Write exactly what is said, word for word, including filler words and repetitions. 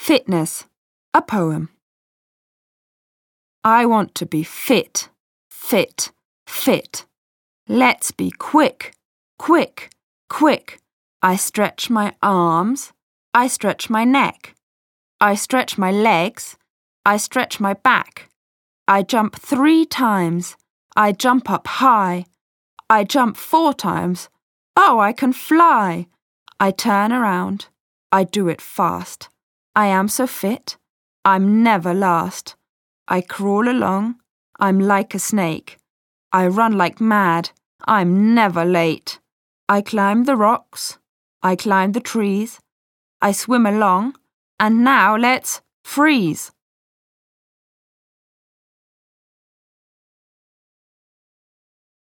Fitness, a poem. I want to be fit, fit, fit. Let's be quick, quick, quick. I stretch my arms, I stretch my neck. I stretch my legs, I stretch my back. I jump three times, I jump up high. I jump four times, oh, I can fly. I turn around, I do it fast. I am so fit, I'm never last. I crawl along, I'm like a snake. I run like mad, I'm never late. I climb the rocks, I climb the trees. I swim along, and now let's freeze.